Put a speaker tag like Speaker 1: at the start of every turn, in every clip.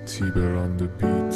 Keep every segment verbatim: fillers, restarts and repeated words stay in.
Speaker 1: T-Bear on the beat.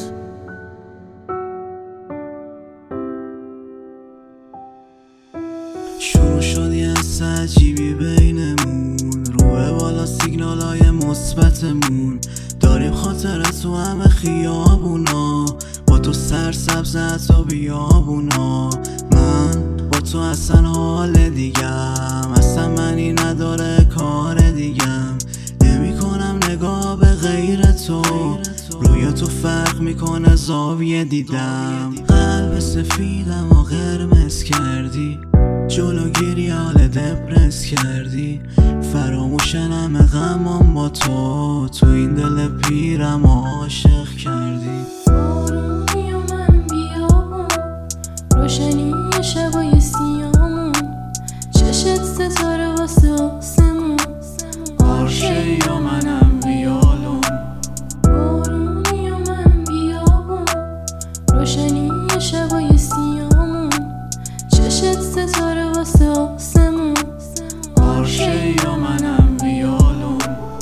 Speaker 2: شروع شد یه حس عجیبی بینمون، روح بالا سیگنالای مثبتمون. داریم خاطره تو همه خیابونا، با تو سرسبز حتی بیابونا. من با تو اصلا حال دیگم، اصلا منی نداره کار دیگم. نمی کنم نگاه به غیر تو، روی تو فرق میکنه زاویه دیدم. قلب سفیدم و قرمز کردی، جلوگیری حال دپرس کردی. فراموشنم غمم با تو، تو این دل پیرم عاشق کردی.
Speaker 3: بارونی و من بیابون، روشنی شبای سیامون، چشت ستاره واسه آسمون،
Speaker 2: آرشه یا منم ویالون.
Speaker 3: بارونی و من بیابون، روشنی شبای سیامون، چشت ستاره واسه آسمون،
Speaker 2: آرشه یا منم ویالون.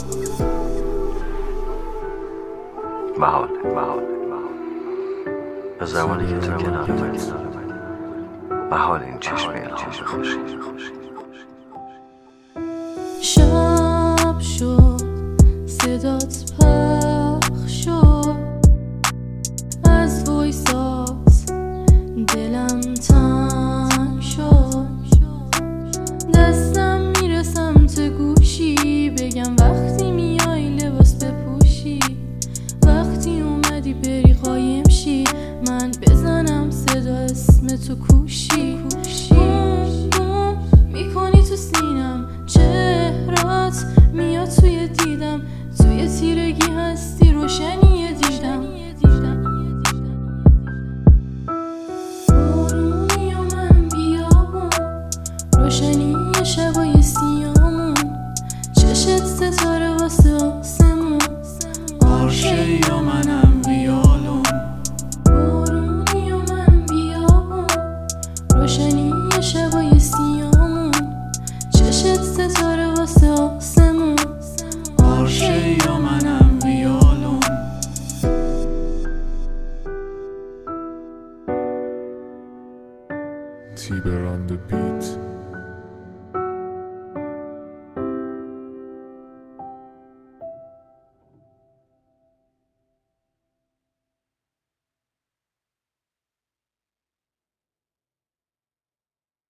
Speaker 4: محال محال به زمانی که تو کنار من محال این چشمی الهام بخوشی.
Speaker 3: شب شد صدات پخش شد از وایسات، دلم تنگ شد. دستم میرسم تو گوشی، بگم وقتی میای لباس بپوشی، وقتی اومدی بری قایم شی، من بزنم صدا اسم تو کوشی. بوم بوم میکنی تو سینم، چهرات میاد توی دیدم، توی تیرگی هستی روشنی دیدم. بارونی و من بیابون، روشنی شبای سیامون، چشت ستاره واسه آسمون،
Speaker 2: آرشه یا منم